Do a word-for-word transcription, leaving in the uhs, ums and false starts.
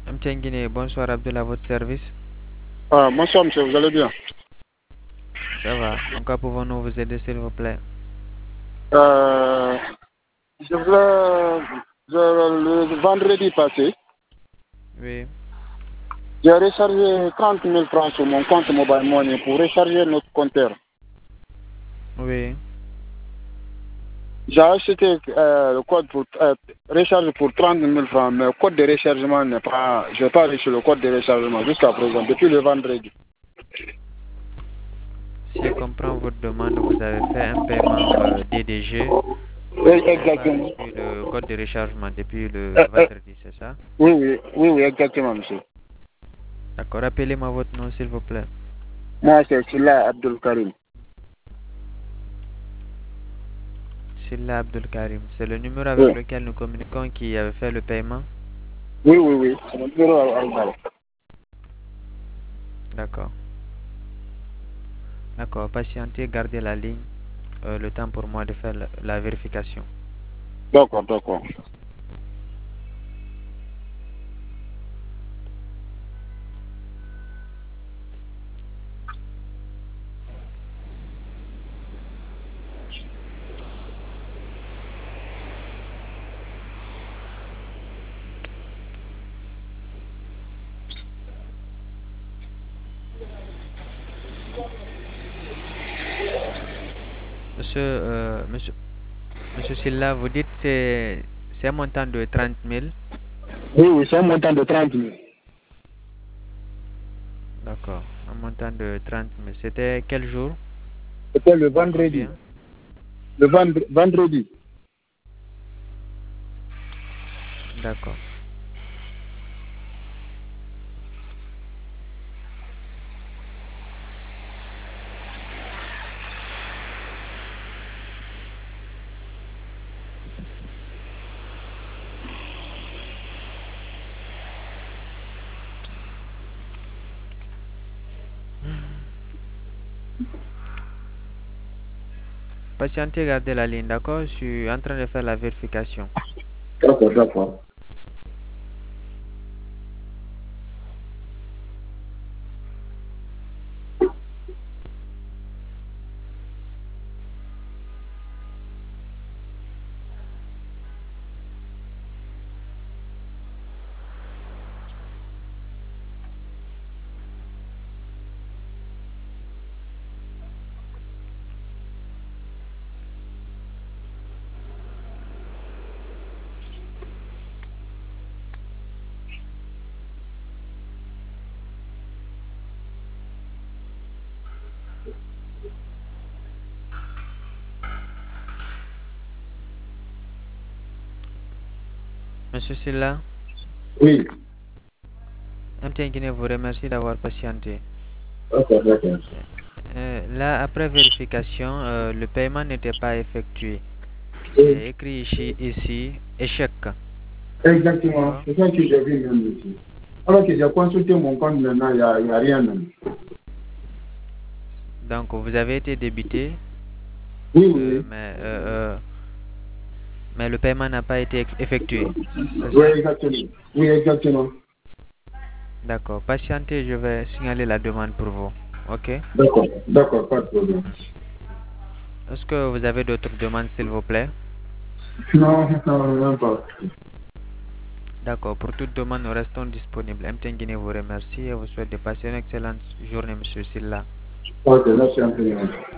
Mtengine, bonsoir Abdullah, à votre service. Ah, bonsoir monsieur, vous allez bien? Ça va. En quoi pouvons-nous vous aider, s'il vous plaît? Euh, je voulais, je- le vendredi passé, Oui, j'ai rechargé trente mille francs sur mon compte Mobile Money pour recharger notre compteur. oui. J'ai acheté euh, le code pour euh, recharge pour trente mille francs, mais le code de rechargement n'est pas, je n'ai pas reçu le code de rechargement jusqu'à présent, depuis le vendredi. Si je comprends votre demande, vous avez fait un paiement euh, D D G, Oui, mais vous n'avez pas exactement. reçu le code de rechargement depuis le Euh, euh, vendredi, c'est ça? oui, oui, oui, oui, exactement monsieur. D'accord. Rappelez-moi votre nom, s'il vous plaît. Moi, c'est Silla Abdul Karim. Silla Abdul Karim. C'est le numéro avec Oui, lequel nous communiquons qui avait fait le paiement? oui, oui, oui. C'est mon numéro à- à- D'accord. D'accord. Patientez, gardez la ligne. euh, le temps pour moi de faire la, la vérification. D'accord, d'accord. Monsieur, euh, monsieur, monsieur Silla, vous dites que c'est c'est un montant de trente mille. Oui, oui, c'est un montant de trente mille. D'accord. Un montant de trente mille. C'était quel jour? C'était le Pour vendredi. combien? Le vendre- vendredi. D'accord. Patientez, gardez la ligne, d'accord? Je suis en train de faire la vérification. D'accord, d'accord. Monsieur Silla, Oui. M T N Guinée vous remercie d'avoir patienté. D'accord, d'accord. Euh, là, après vérification, euh, le paiement n'était pas effectué. Oui. C'est écrit ici, ici échec. Exactement. D'accord? C'est ça que j'ai vu même ici. Alors que j'ai consulté mon compte maintenant, il n'y a, il y a rien même. Donc, vous avez été débité, Oui, oui, euh, oui. mais, euh, euh, mais le paiement n'a pas été effectué. C'est Oui, ça? exactement. Oui, exactement. D'accord. Patientez, je vais signaler la demande pour vous. Ok? D'accord, d'accord, pas de problème. Est-ce que vous avez d'autres demandes, s'il vous plaît? Non, non, même pas. D'accord. Pour toute demande, nous restons disponibles. M T N Guinée vous remercie et vous souhaite de passer une excellente journée, Monsieur Silla. Ok, merci infiniment.